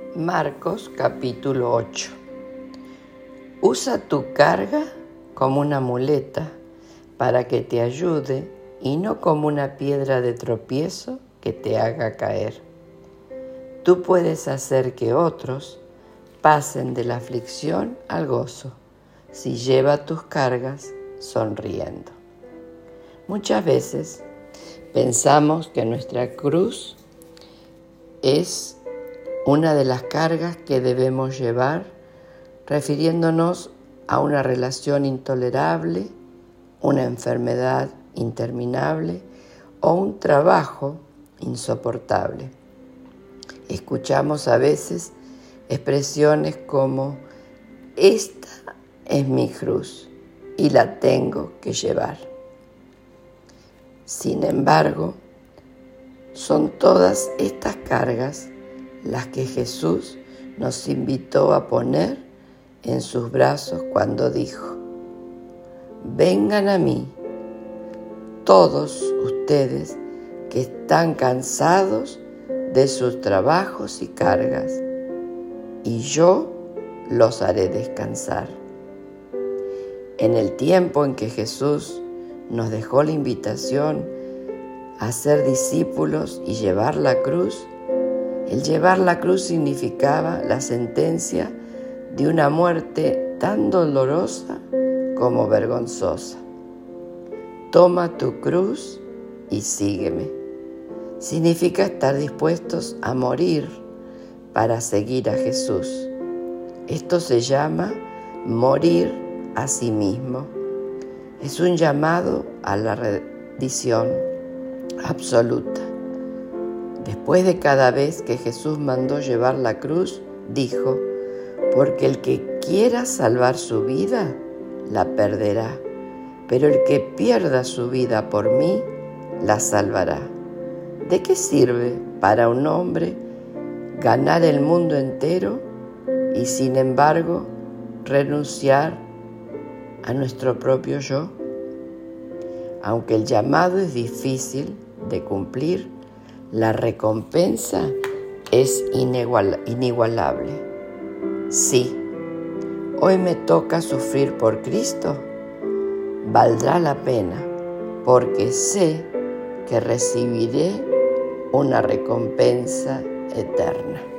Marcos capítulo 8. Usa tu carga como una muleta para que te ayude y no como una piedra de tropiezo que te haga caer. Tú puedes hacer que otros pasen de la aflicción al gozo si lleva tus cargas sonriendo. Muchas veces pensamos que nuestra cruz es una de las cargas que debemos llevar, refiriéndonos a una relación intolerable, una enfermedad interminable o un trabajo insoportable. Escuchamos a veces expresiones como: esta es mi cruz y la tengo que llevar. Sin embargo, son todas estas cargas las que Jesús nos invitó a poner en sus brazos cuando dijo: vengan a mí, todos ustedes que están cansados de sus trabajos y cargas, y yo los haré descansar. En el tiempo en que Jesús nos dejó la invitación a ser discípulos y llevar la cruz, el llevar la cruz significaba la sentencia de una muerte tan dolorosa como vergonzosa. Toma tu cruz y sígueme. Significa estar dispuestos a morir para seguir a Jesús. Esto se llama morir a sí mismo. Es un llamado a la rendición absoluta. Después de cada vez que Jesús mandó llevar la cruz, dijo: porque el que quiera salvar su vida, la perderá, pero el que pierda su vida por mí, la salvará. ¿De qué sirve para un hombre ganar el mundo entero y sin embargo renunciar a nuestro propio yo? Aunque el llamado es difícil de cumplir, la recompensa es inigualable. Sí, hoy me toca sufrir por Cristo. Valdrá la pena, porque sé que recibiré una recompensa eterna.